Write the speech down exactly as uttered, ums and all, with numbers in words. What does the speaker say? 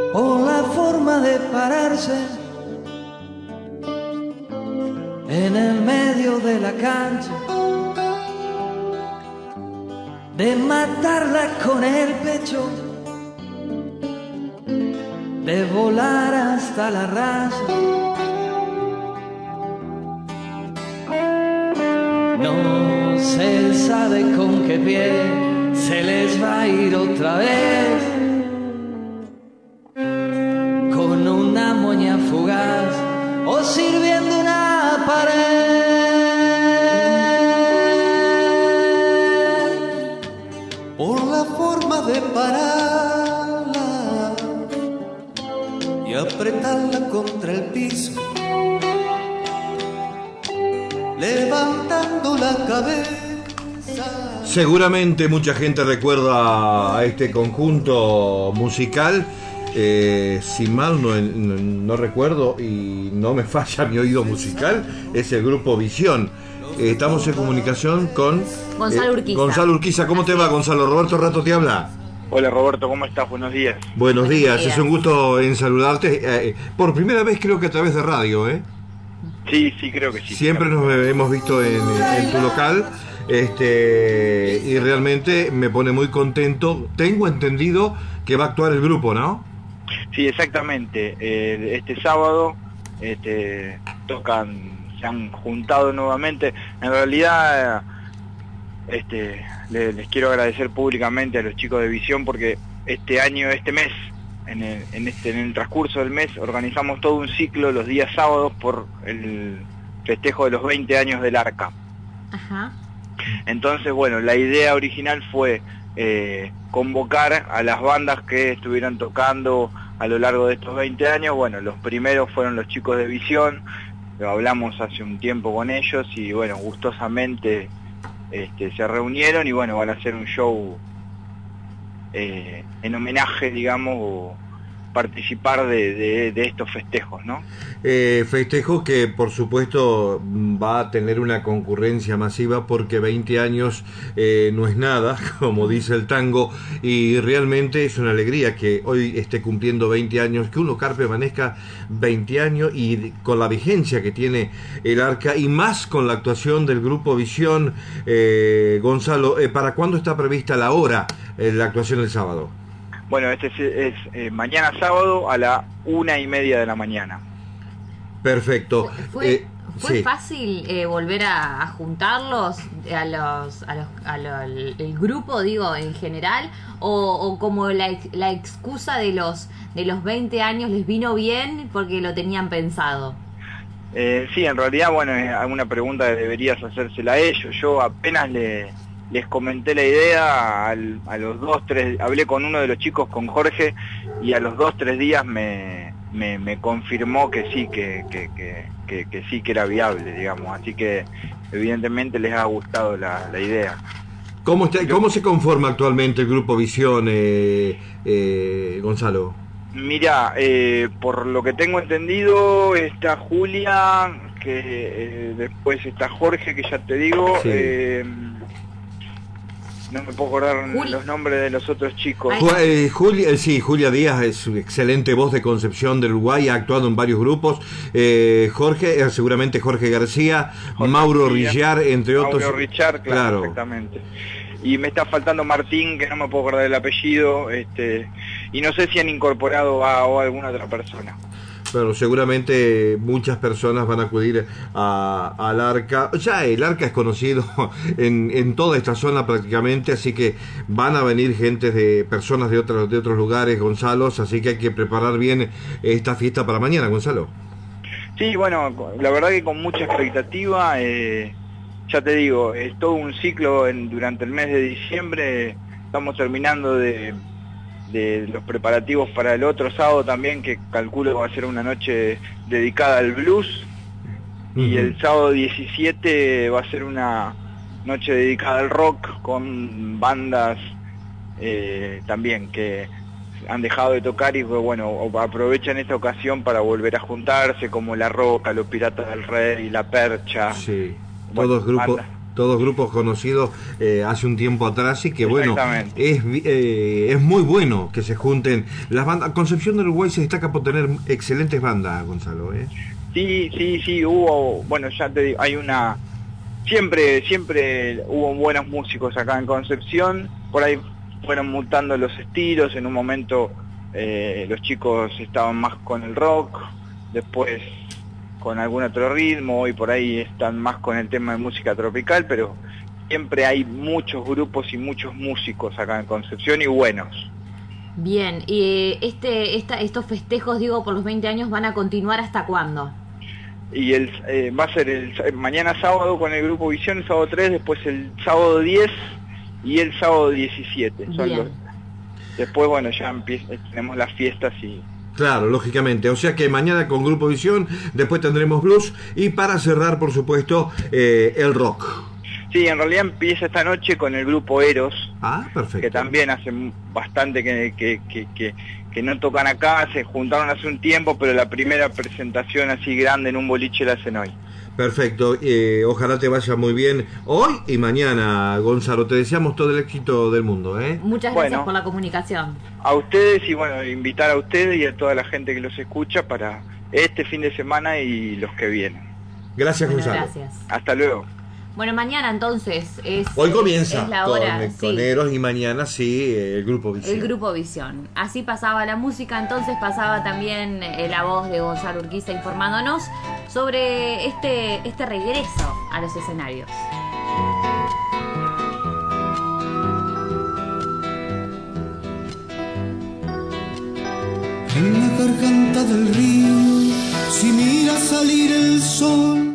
o la forma de pararse en el medio de la cancha, de matarla con el pecho, de volar hasta la raza. No se sabe con qué pie se les va a ir otra vez, con una moña fugaz o sirviendo una pared, por la forma de pararla y apretarla contra el piso, levantando la cabeza. Seguramente mucha gente recuerda a este conjunto musical. Eh, si mal no, no, no recuerdo y no me falla mi oído musical, es el grupo Visión. Eh, estamos en comunicación con Gonzalo eh, Urquiza. Gonzalo Urquiza, ¿cómo te va, Gonzalo? Roberto Rato te habla. Hola Roberto, ¿cómo estás? Buenos días. Buenos, Buenos días. días, es un gusto en saludarte. Eh, por primera vez creo que a través de radio, ¿eh? Sí, sí, creo que sí. Siempre claro. nos hemos visto en, en tu local, este, y realmente me pone muy contento. Tengo entendido que va a actuar el grupo, ¿no? Sí, exactamente. Eh, este sábado este, tocan, se han juntado nuevamente. En realidad, este, les, les quiero agradecer públicamente a los chicos de Visión porque este año, este mes, en el, en, este, en el transcurso del mes, organizamos todo un ciclo los días sábados por el festejo de los veinte años del Arca. Ajá. Entonces, bueno, la idea original fue eh, convocar a las bandas que estuvieran tocando a lo largo de estos veinte años. Bueno, los primeros fueron los chicos de Visión, lo hablamos hace un tiempo con ellos y bueno, gustosamente este, se reunieron y bueno, van a hacer un show eh, en homenaje, digamos, o participar de, de, de estos festejos, ¿no? Eh, festejo que por supuesto va a tener una concurrencia masiva porque veinte años eh, no es nada, como dice el tango, y realmente es una alegría que hoy esté cumpliendo veinte años, que un local permanezca veinte años y con la vigencia que tiene el Arca y más con la actuación del grupo Visión. eh, Gonzalo, eh, ¿para cuándo está prevista la hora eh, la actuación del sábado? Bueno, este es, es eh, mañana sábado a la una y media de la mañana. Perfecto. ¿Fue, Eh, fue sí. fácil eh, volver a, a juntarlos, a los, a los, a lo- el grupo, digo, en general, o, o como la, ex- la excusa de los de los veinte años les vino bien porque lo tenían pensado? Eh, sí, en realidad, bueno, es alguna pregunta que deberías hacérsela a ellos. Yo apenas le, les comenté la idea, al, a los dos, tres, hablé con uno de los chicos, con Jorge, y a los dos, tres días me, me, me confirmó que sí, que, que, que, que, que sí, que era viable, digamos. Así que evidentemente les ha gustado la, la idea. ¿Cómo, está, ¿Cómo se conforma actualmente el grupo Visión, eh, eh, Gonzalo? Mira, eh, por lo que tengo entendido, está Julia, que eh, después está Jorge, que ya te digo, Sí. eh, no me puedo acordar Juli. los nombres de los otros chicos. Ay. Ju- eh, Julia, eh, sí, Julia Díaz es una excelente voz de Concepción del Uruguay, ha actuado en varios grupos. Eh, Jorge, eh, seguramente Jorge García, Jorge Mauro García, Rillar, entre otros. Mauro Richard, claro, exactamente. Y me está faltando Martín, que no me puedo acordar el apellido, este, y no sé si han incorporado a, o a alguna otra persona. Pero seguramente muchas personas van a acudir a- al Arca. Ya el Arca es conocido en, en toda esta zona prácticamente, así que van a venir gente de personas de otros de otros lugares, Gonzalo, así que hay que preparar bien esta fiesta para mañana, Gonzalo. Sí, bueno, la verdad que con mucha expectativa, eh, ya te digo, es todo un ciclo en, durante el mes de diciembre, estamos terminando de, de los preparativos para el otro sábado también, que calculo va a ser una noche dedicada al blues, y Ujú. el sábado diecisiete va a ser una noche dedicada al rock con bandas eh, también que han dejado de tocar y bueno, aprovechan esta ocasión para volver a juntarse, como La Roca, Los Piratas del Rey, La Percha. Sí, Bueno, todos grupos, anda. todos grupos conocidos eh, hace un tiempo atrás y que bueno, Exactamente. es, eh, es muy bueno que se junten las bandas. Concepción del Uruguay se destaca por tener excelentes bandas, Gonzalo, ¿eh? Sí, sí, sí, hubo, bueno, ya te digo, hay una, siempre, siempre hubo buenos músicos acá en Concepción, por ahí fueron mutando los estilos, en un momento eh, los chicos estaban más con el rock, después con algún otro ritmo, y por ahí están más con el tema de música tropical, pero siempre hay muchos grupos y muchos músicos acá en Concepción y buenos. Bien, y este, esta, estos festejos, digo, por los veinte años, ¿van a continuar hasta cuándo? Y el eh, va a ser el mañana sábado con el grupo Visión, el sábado tres, después el sábado diez y el sábado diecisiete. Son Bien. los, después, bueno, ya empieza, tenemos las fiestas y... Claro, lógicamente. O sea que mañana con Grupo Visión, después tendremos blues y para cerrar, por supuesto, eh, el rock. Sí, en realidad empieza esta noche con el grupo Eros, Ah, perfecto. que también hace bastante que, que, que, que, que no tocan acá, se juntaron hace un tiempo, pero la primera presentación así grande en un boliche la hacen hoy. Perfecto, eh, ojalá te vaya muy bien hoy y mañana, Gonzalo. Te deseamos todo el éxito del mundo, ¿eh? Muchas gracias Bueno. por la comunicación. A ustedes y bueno, invitar a ustedes y a toda la gente que los escucha para este fin de semana y los que vienen. Gracias, Bueno, Gonzalo. gracias. Hasta luego. Bueno, mañana entonces es... Hoy comienza es la con, hora, con sí. Eros y mañana sí, el Grupo Visión. El Grupo Visión. Así pasaba la música, entonces pasaba también eh, la voz de Gonzalo Urquiza informándonos sobre este, este regreso a los escenarios. En la garganta del río, si mira salir el sol,